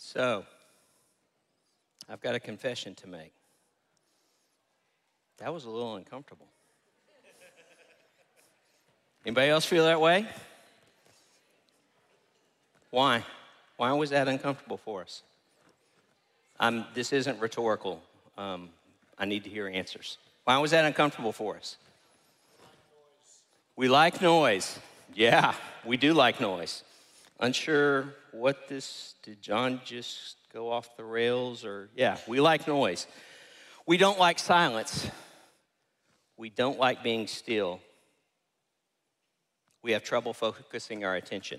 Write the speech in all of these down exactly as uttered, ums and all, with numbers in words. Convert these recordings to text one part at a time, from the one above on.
So, I've got a confession to make. That was a little uncomfortable. Anybody else feel that way? Why? Why was that uncomfortable for us? Um, this isn't rhetorical. Um, I need to hear answers. Why was that uncomfortable for us? We like noise. Yeah, we do like noise. Unsure what this, did John just go off the rails? Or yeah, we like noise. We don't like silence. We don't like being still. We have trouble focusing our attention.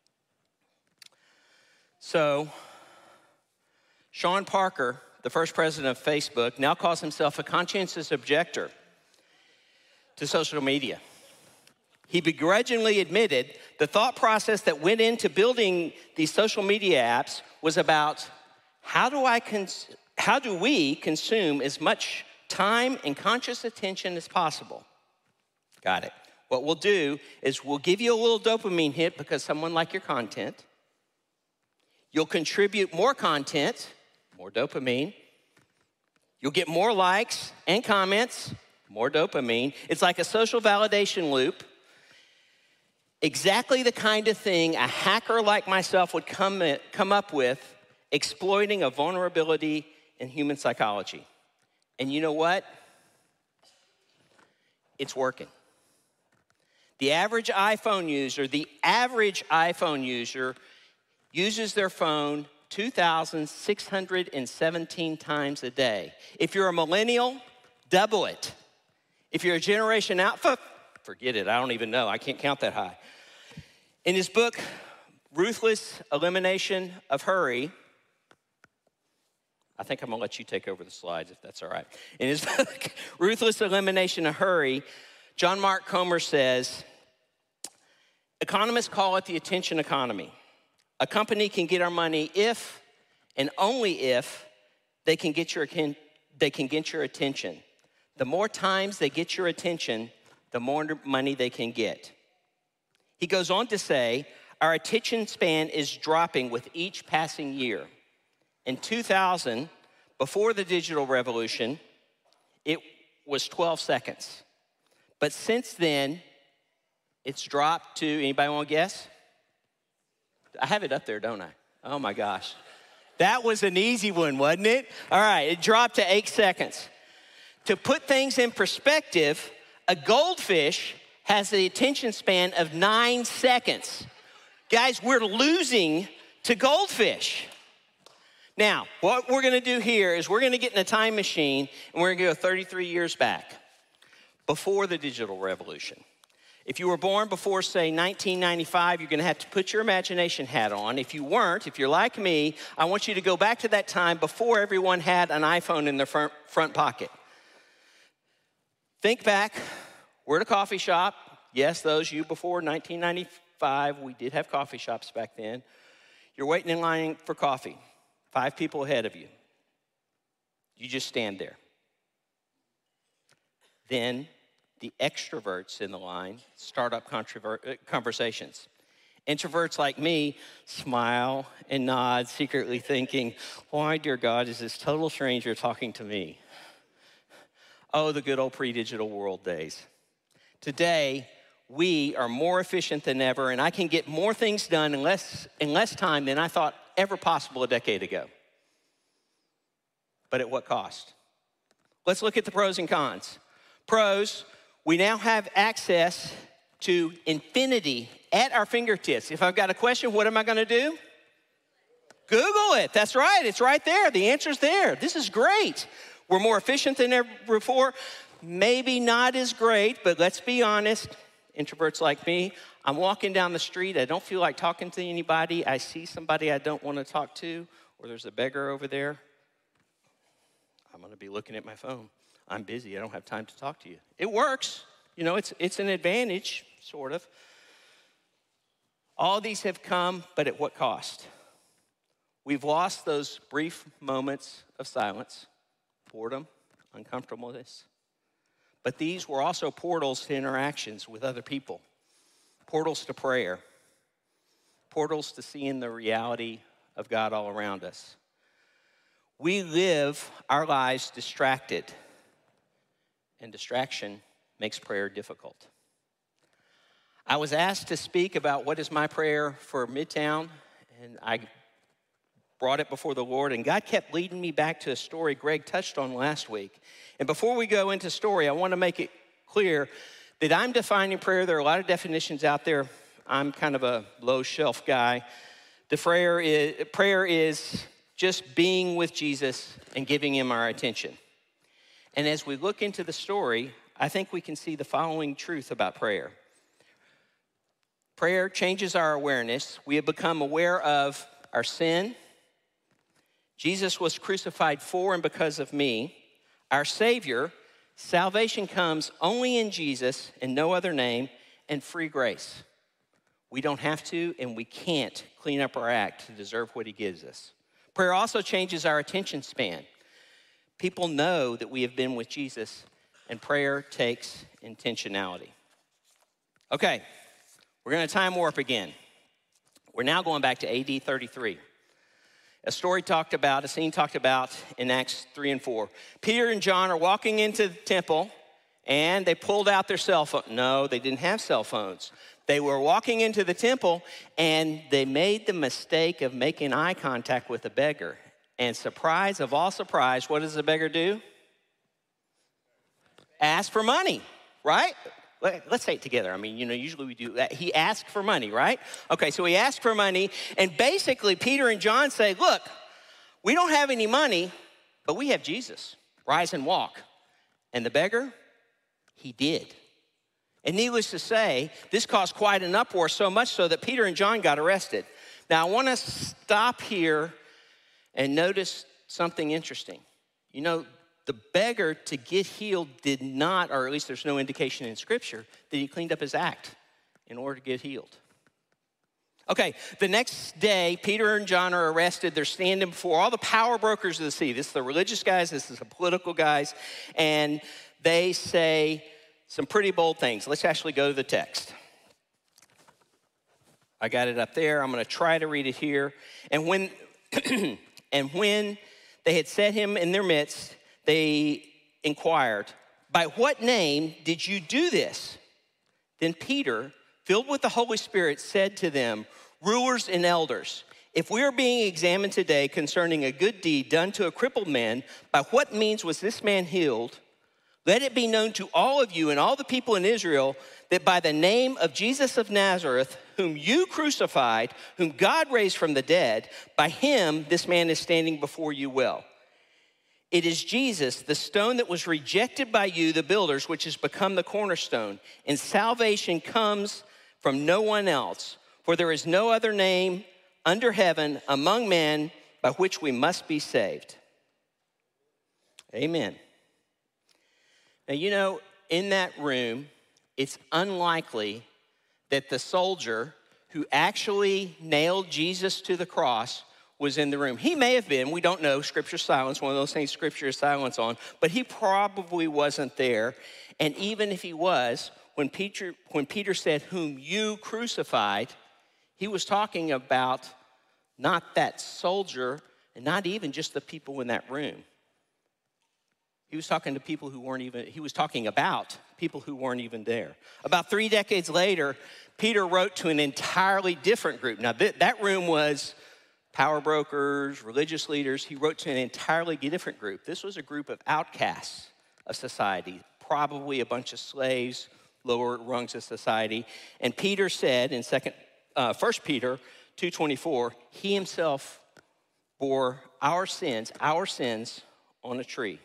So, Sean Parker, the first president of Facebook, now calls himself a conscientious objector to social media. He begrudgingly admitted the thought process that went into building these social media apps was about how do I cons- how do we consume as much time and conscious attention as possible? Got it. What we'll do is we'll give you a little dopamine hit because someone liked your content. You'll contribute more content, more dopamine. You'll get more likes and comments, more dopamine. It's like a social validation loop. Exactly the kind of thing a hacker like myself would come, in, come up with, exploiting a vulnerability in human psychology. And you know what? It's working. The average iPhone user, the average iPhone user uses their phone two thousand six hundred seventeen times a day. If you're a millennial, double it. If you're a Generation Alpha, forget it, I don't even know, I can't count that high. In his book, Ruthless Elimination of Hurry, I think I'm gonna let you take over the slides if that's all right. In his book, Ruthless Elimination of Hurry, John Mark Comer says, economists call it the attention economy. A company can get our money if and only if they can get your, they can get your attention. The more times they get your attention, the more money they can get. He goes on to say, our attention span is dropping with each passing year. In two thousand, before the digital revolution, it was twelve seconds. But since then, it's dropped to, anybody want to guess? I have it up there, don't I? Oh my gosh. That was an easy one, wasn't it? All right, it dropped to eight seconds. To put things in perspective, a goldfish has the attention span of nine seconds. Guys, we're losing to goldfish. Now, what we're gonna do here is we're gonna get in a time machine and we're gonna go thirty-three years back, before the digital revolution. If you were born before, say, nineteen ninety-five, you're gonna have to put your imagination hat on. If you weren't, if you're like me, I want you to go back to that time before everyone had an iPhone in their front, front pocket. Think back, we're at a coffee shop. Yes, those you before nineteen ninety-five, we did have coffee shops back then. You're waiting in line for coffee, five people ahead of you. You just stand there. Then the extroverts in the line start up conversations. Introverts like me smile and nod, secretly thinking, why, dear God, is this total stranger talking to me? Oh, the good old pre-digital world days. Today, we are more efficient than ever, and I can get more things done in less, in less time than I thought ever possible a decade ago. But at what cost? Let's look at the pros and cons. Pros, we now have access to infinity at our fingertips. If I've got a question, what am I gonna do? Google it, that's right, it's right there. The answer's there. This is great. We're more efficient than ever before. Maybe not as great, but let's be honest, introverts like me, I'm walking down the street, I don't feel like talking to anybody, I see somebody I don't wanna talk to, or there's a beggar over there, I'm gonna be looking at my phone. I'm busy, I don't have time to talk to you. It works, you know, it's, it's an advantage, sort of. All these have come, but at what cost? We've lost those brief moments of silence, boredom, uncomfortableness. But these were also portals to interactions with other people, portals to prayer, portals to seeing the reality of God all around us. We live our lives distracted, and distraction makes prayer difficult. I was asked to speak about what is my prayer for Midtown, and I brought it before the Lord, and God kept leading me back to a story Greg touched on last week. And before we go into story, I want to make it clear that I'm defining prayer. There are a lot of definitions out there. I'm kind of a low shelf guy. The prayer is, prayer is just being with Jesus and giving him our attention. And as we look into the story, I think we can see the following truth about prayer. Prayer changes our awareness. We have become aware of our sin. Jesus was crucified for and because of me. Our Savior, salvation comes only in Jesus and no other name, and free grace. We don't have to and we can't clean up our act to deserve what he gives us. Prayer also changes our attention span. People know that we have been with Jesus, and prayer takes intentionality. Okay, we're going to time warp again. We're now going back to A D thirty-three. A story talked about, a scene talked about in Acts three and four. Peter and John are walking into the temple, and they pulled out their cell phone. No, they didn't have cell phones. They were walking into the temple, and they made the mistake of making eye contact with a beggar. And surprise of all surprise, what does the beggar do? Ask for money, right? Let's say it together. I mean, you know, usually we do that. He asked for money, right? Okay, so he asked for money, and basically Peter and John say, look, we don't have any money, but we have Jesus. Rise and walk. And the beggar, he did. And needless to say, this caused quite an uproar, so much so that Peter and John got arrested. Now, I want to stop here and notice something interesting. You know, the beggar, to get healed, did not, or at least there's no indication in Scripture, that he cleaned up his act in order to get healed. Okay, the next day, Peter and John are arrested. They're standing before all the power brokers of the city. This is the religious guys, this is the political guys, and they say some pretty bold things. Let's actually go to the text. I got it up there. I'm going to try to read it here. And when, and when they had set him in their midst, they inquired, by what name did you do this? Then Peter, filled with the Holy Spirit, said to them, rulers and elders, if we are being examined today concerning a good deed done to a crippled man, by what means was this man healed? Let it be known to all of you and all the people in Israel that by the name of Jesus of Nazareth, whom you crucified, whom God raised from the dead, by him this man is standing before you well. It is Jesus, the stone that was rejected by you, the builders, which has become the cornerstone. And salvation comes from no one else, for there is no other name under heaven among men by which we must be saved. Amen. Now, you know, in that room, it's unlikely that the soldier who actually nailed Jesus to the cross was in the room. He may have been, we don't know, Scripture's silence, one of those things Scripture is silence on, but he probably wasn't there. And even if he was, when Peter, when Peter said, whom you crucified, he was talking about not that soldier and not even just the people in that room. He was talking to people who weren't even, he was talking about people who weren't even there. About three decades later, Peter wrote to an entirely different group. Now, th- that room was power brokers, religious leaders. He wrote to an entirely different group. This was a group of outcasts of society, probably a bunch of slaves, lower rungs of society. And Peter said in second, uh, First Peter two twenty-four, he himself bore our sins, our sins on a tree.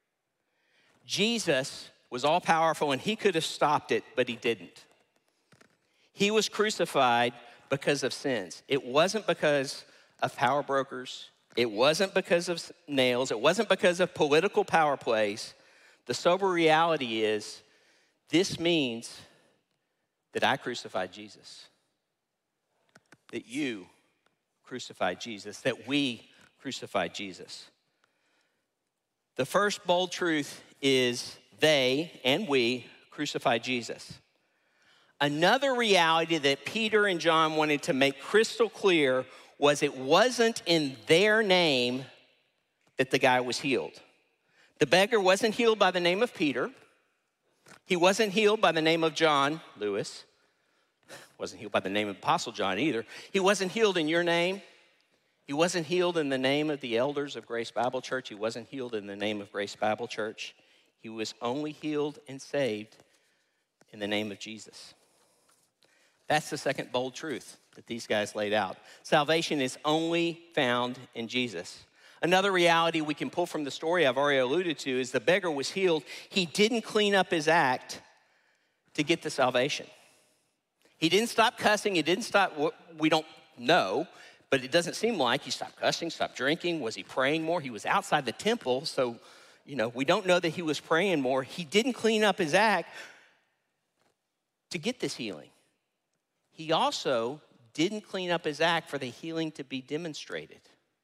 Jesus was all powerful and he could have stopped it, but he didn't. He was crucified because of sins. It wasn't because of power brokers. It wasn't because of nails. It wasn't because of political power plays. The sober reality is this means that I crucified Jesus, that you crucified Jesus, that we crucified Jesus. The first bold truth is they and we crucified Jesus. Another reality that Peter and John wanted to make crystal clear was it wasn't in their name that the guy was healed. The beggar wasn't healed by the name of Peter. He wasn't healed by the name of John Lewis. Wasn't healed by the name of Apostle John either. He wasn't healed in your name. He wasn't healed in the name of the elders of Grace Bible Church. He wasn't healed in the name of Grace Bible Church. He was only healed and saved in the name of Jesus. That's the second bold truth that these guys laid out. Salvation is only found in Jesus. Another reality we can pull from the story I've already alluded to is the beggar was healed. He didn't clean up his act to get the salvation. He didn't stop cussing. He didn't stop, we don't know, but it doesn't seem like he stopped cussing, stopped drinking. Was he praying more? He was outside the temple, so, you know, we don't know that he was praying more. He didn't clean up his act to get this healing. He also didn't clean up his act for the healing to be demonstrated.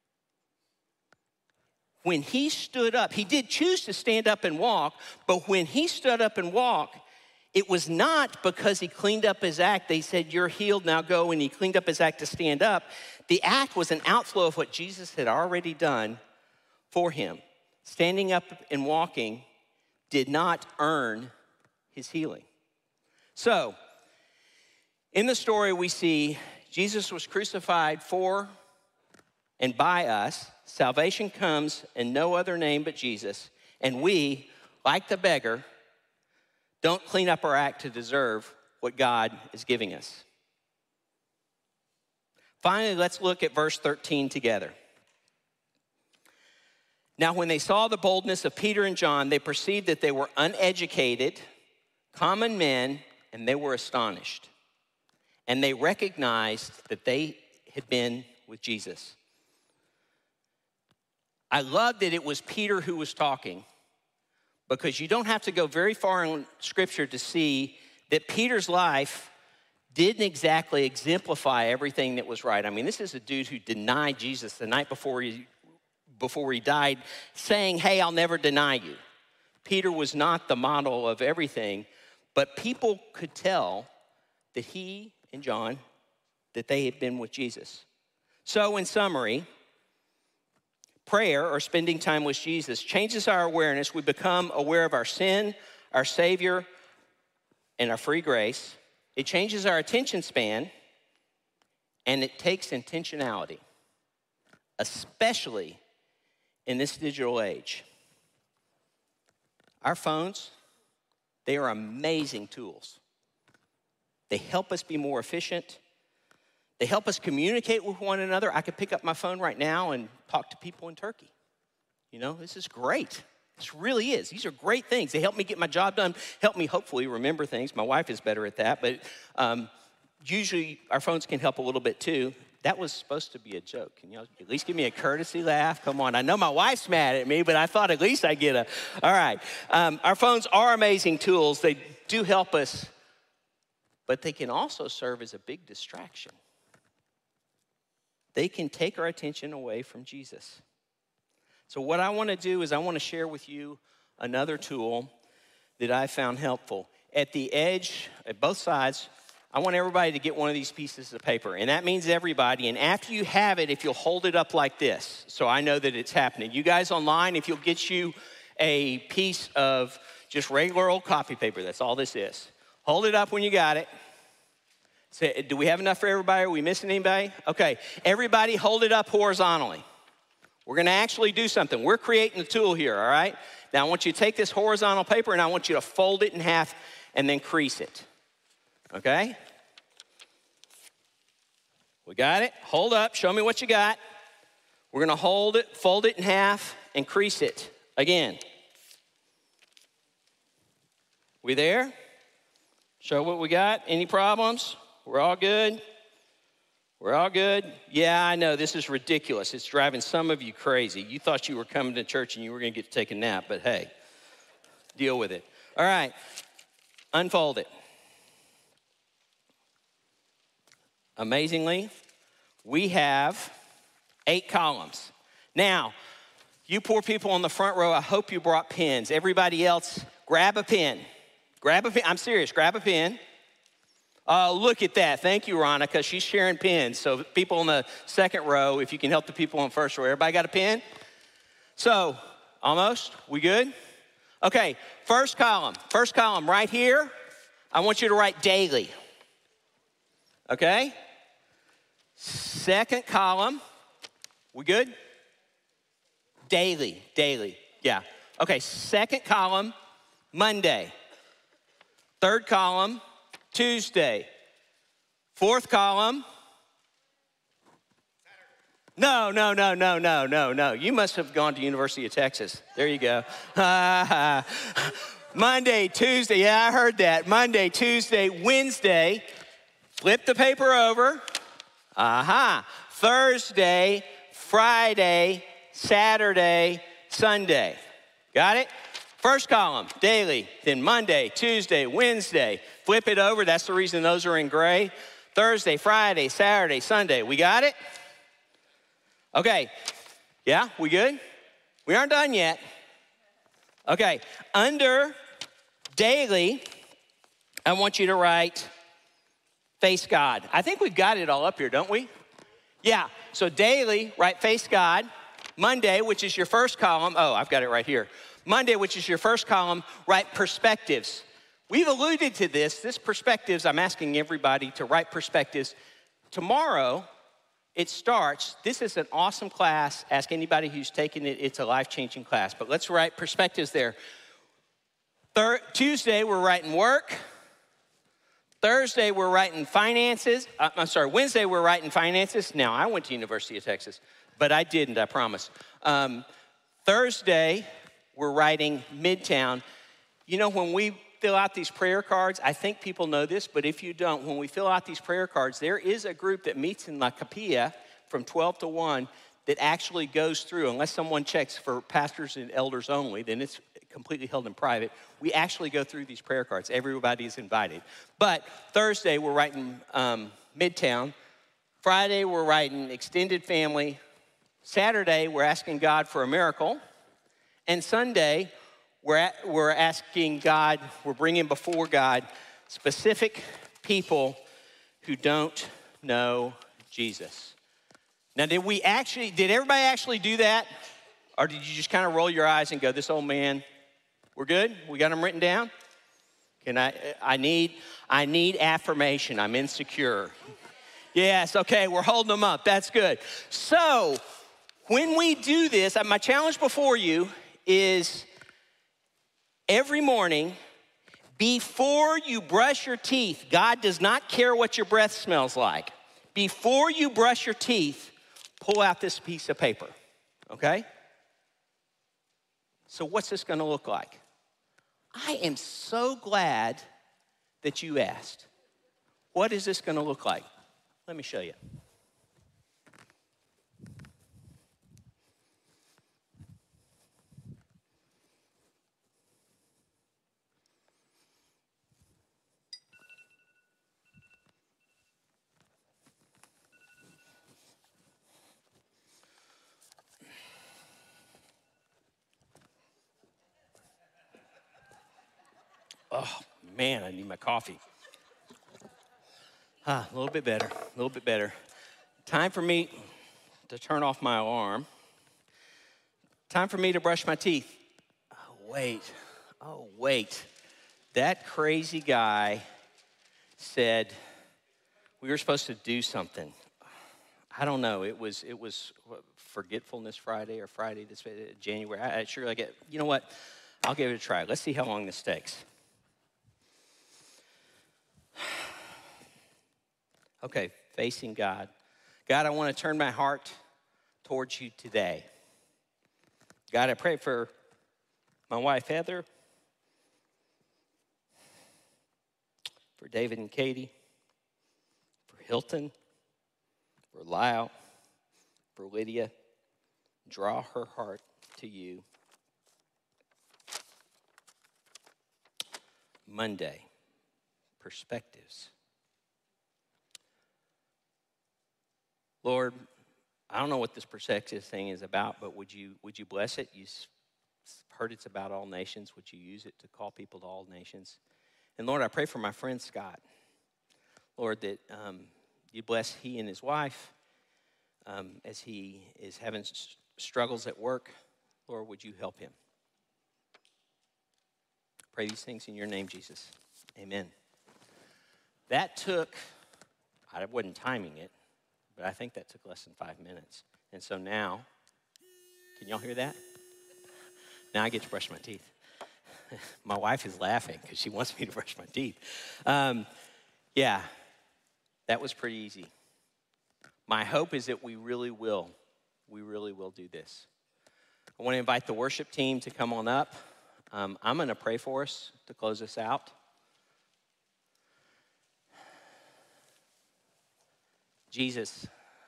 When he stood up, he did choose to stand up and walk, but when he stood up and walked, it was not because he cleaned up his act. They said, you're healed, now go, and he cleaned up his act to stand up. The act was an outflow of what Jesus had already done for him. Standing up and walking did not earn his healing. So, in the story we see Jesus was crucified for and by us. Salvation comes in no other name but Jesus. And we, like the beggar, don't clean up our act to deserve what God is giving us. Finally, let's look at verse thirteen together. Now, when they saw the boldness of Peter and John, they perceived that they were uneducated, common men, and they were astonished. And they recognized that they had been with Jesus. I love that it was Peter who was talking, because you don't have to go very far in Scripture to see that Peter's life didn't exactly exemplify everything that was right. I mean, this is a dude who denied Jesus the night before he, before he died, saying, hey, I'll never deny you. Peter was not the model of everything, but people could tell that he and John, that they had been with Jesus. So in summary, prayer, or spending time with Jesus, changes our awareness. We become aware of our sin, our Savior, and our free grace. It changes our attention span, and it takes intentionality, especially in this digital age. Our phones, they are amazing tools. They help us be more efficient. They help us communicate with one another. I could pick up my phone right now and talk to people in Turkey. You know, this is great. This really is. These are great things. They help me get my job done, help me hopefully remember things. My wife is better at that, but um, usually our phones can help a little bit too. That was supposed to be a joke. Can you at least give me a courtesy laugh? Come on. I know my wife's mad at me, but I thought at least I'd get a, all right. Um, our phones are amazing tools. They do help us, but they can also serve as a big distraction. They can take our attention away from Jesus. So what I want to do is I want to share with you another tool that I found helpful. At the edge, at both sides, I want everybody to get one of these pieces of paper, and that means everybody. And after you have it, if you'll hold it up like this, so I know that it's happening. You guys online, if you'll get you a piece of just regular old copy paper, that's all this is. Hold it up when you got it. Say, do we have enough for everybody? Are we missing anybody? Okay, everybody hold it up horizontally. We're gonna actually do something. We're creating a tool here, all right? Now I want you to take this horizontal paper and I want you to fold it in half and then crease it, okay? We got it? Hold up, show me what you got. We're gonna hold it, fold it in half and crease it again. We there? Show what we got. Any problems? We're all good? We're all good? Yeah, I know, this is ridiculous. It's driving some of you crazy. You thought you were coming to church and you were gonna get to take a nap, but hey, deal with it. All right, unfold it. Amazingly, we have eight columns. Now, you poor people on the front row, I hope you brought pens. Everybody else, grab a pen. Grab a pen, I'm serious, grab a pen. Oh, look at that. Thank you, Ronica. She's sharing pens. So people in the second row, if you can help the people in first row. Everybody got a pen? So, almost? We good? Okay, first column. First column right here. I want you to write daily. Okay? Second column. We good? Daily, daily. Yeah. Okay, second column, Monday. Third column, Tuesday. Fourth column. No, no, no, no, no, no, no. You must have gone to University of Texas. There you go. Monday, Tuesday. Yeah, I heard that. Monday, Tuesday, Wednesday. Flip the paper over. Aha. Thursday, Friday, Saturday, Sunday. Got it? First column, daily. Then Monday, Tuesday, Wednesday. Flip it over. That's the reason those are in gray. Thursday, Friday, Saturday, Sunday. We got it? Okay. Yeah, we good? We aren't done yet. Okay. Under daily, I want you to write face God. I think we've got it all up here, don't we? Yeah. So daily, write face God. Monday, which is your first column. Oh, I've got it right here. Monday, which is your first column, write perspectives. We've alluded to this. This perspectives, I'm asking everybody to write perspectives. Tomorrow, it starts. This is an awesome class. Ask anybody who's taken it. It's a life-changing class. But let's write perspectives there. Thir- Tuesday, we're writing work. Thursday, we're writing finances. Uh, I'm sorry, Wednesday, we're writing finances. Now, I went to University of Texas, but I didn't, I promise. Um, Thursday, we're writing Midtown. You know, when we fill out these prayer cards, I think people know this, but if you don't, when we fill out these prayer cards, there is a group that meets in La Capilla from twelve to one that actually goes through, unless someone checks for pastors and elders only, then it's completely held in private. We actually go through these prayer cards. Everybody is invited. But Thursday, we're writing um, Midtown. Friday, we're writing extended family. Saturday, we're asking God for a miracle. And Sunday, we're, at, we're asking God, we're bringing before God specific people who don't know Jesus. Now, did we actually, did everybody actually do that? Or did you just kind of roll your eyes and go, this old man, we're good? We got them written down? Can I, I need, I need affirmation. I'm insecure. Yes, okay, we're holding them up. That's good. So, when we do this, my challenge before you is every morning, before you brush your teeth, God does not care what your breath smells like. Before you brush your teeth, pull out this piece of paper, okay? So what's this gonna look like? I am so glad that you asked. What is this gonna look like? Let me show you. Oh, man, I need my coffee. Ah, a little bit better, a little bit better. Time for me to turn off my alarm. Time for me to brush my teeth. Oh, wait, oh, wait. That crazy guy said we were supposed to do something. I don't know, it was, it was what, Forgetfulness Friday or Friday, this January. I, I sure I get, you know what? I'll give it a try. Let's see how long this takes. Okay, facing God. God, I want to turn my heart towards you today. God, I pray for my wife, Heather, for David and Katie, for Hilton, for Lyle, for Lydia. Draw her heart to you. Monday, perspectives. Lord, I don't know what this perspective thing is about, but would you would you bless it? You heard it's about all nations. Would you use it to call people to all nations? And Lord, I pray for my friend Scott. Lord, that um, you bless he and his wife um, as he is having s- struggles at work. Lord, would you help him? Pray these things in your name, Jesus. Amen. That took, I wasn't timing it, but I think that took less than five minutes. And so now, can y'all hear that? Now I get to brush my teeth. My wife is laughing because she wants me to brush my teeth. Um, yeah, that was pretty easy. My hope is that we really will, we really will do this. I want to invite the worship team to come on up. Um, I'm going to pray for us to close us out. Jesus,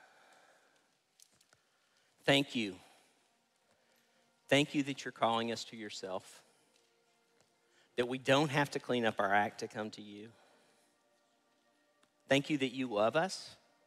thank you. Thank you that you're calling us to yourself, that we don't have to clean up our act to come to you. Thank you that you love us.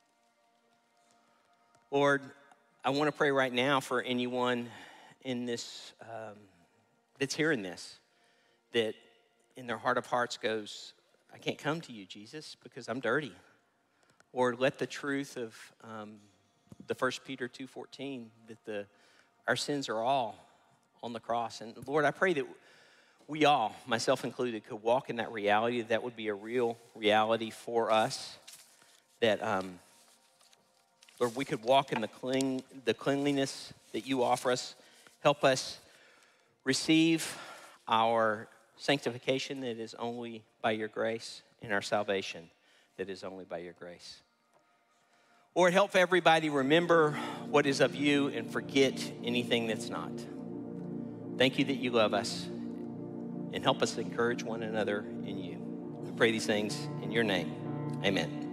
Lord, I want to pray right now for anyone in this, um, that's hearing this, that in their heart of hearts goes, I can't come to you, Jesus, because I'm dirty. Lord, let the truth of um, the First Peter two fourteen, that the our sins are all on the cross. And Lord, I pray that we all, myself included, could walk in that reality. That would be a real reality for us. That, um, Lord, we could walk in the clean, the cleanliness that you offer us. Help us receive our sanctification that is only by your grace, and our salvation that is only by your grace. Lord, help everybody remember what is of you and forget anything that's not. Thank you that you love us, and help us encourage one another in you. We pray these things in your name. Amen.